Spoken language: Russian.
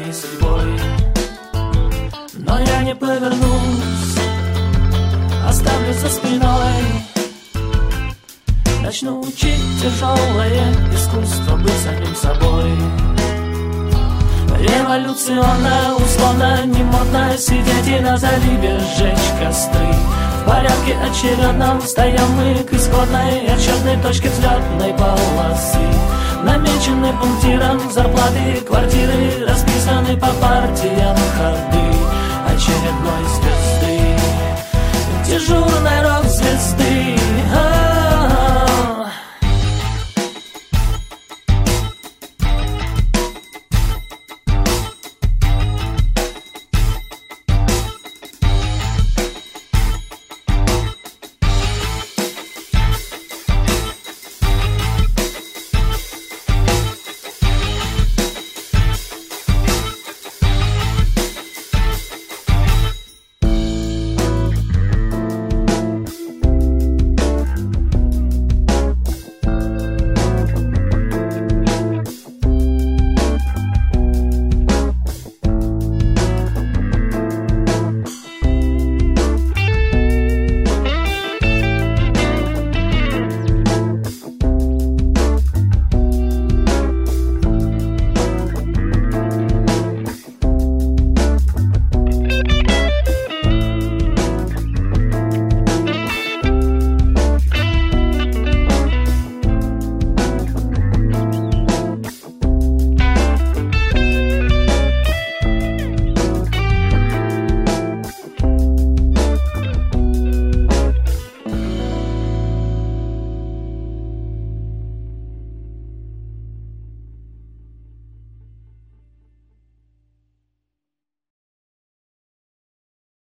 моей судьбой. Но я не повернусь, оставлю за спиной. Начну учить тяжелое искусство быть самим собой. Революционно, условно, не модно сидеть и на заливе сжечь костры. В порядке очередном стоим мы к исходной отчетной точке взлетной полосы. Намечены пунктиром зарплаты, квартиры расписаны по партии.